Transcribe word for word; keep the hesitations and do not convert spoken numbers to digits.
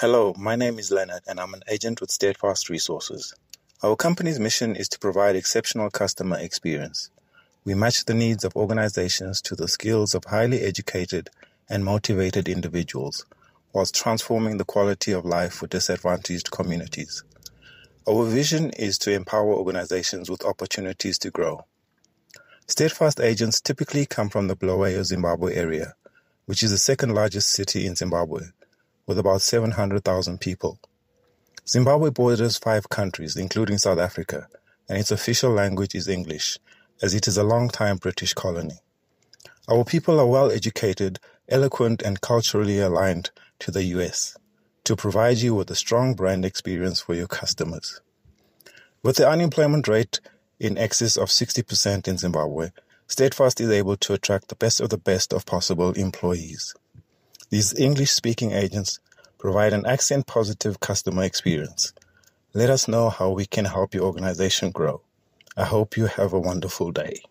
Hello, my name is Leonard and I'm an agent with Steadfast Resources. Our company's mission is to provide exceptional customer experience. We match the needs of organizations to the skills of highly educated and motivated individuals, whilst transforming the quality of life for disadvantaged communities. Our vision is to empower organizations with opportunities to grow. Steadfast agents typically come from the Bulawayo, Zimbabwe area, which is the second largest city in Zimbabwe, with about seven hundred thousand people. Zimbabwe borders five countries, including South Africa, and its official language is English, as it is a long-time British colony. Our people are well-educated, eloquent, and culturally aligned to the U S to provide you with a strong brand experience for your customers. With the unemployment rate in excess of sixty percent in Zimbabwe, Steadfast is able to attract the best of the best of possible employees. These English-speaking agents provide an accent-positive customer experience. Let us know how we can help your organization grow. I hope you have a wonderful day.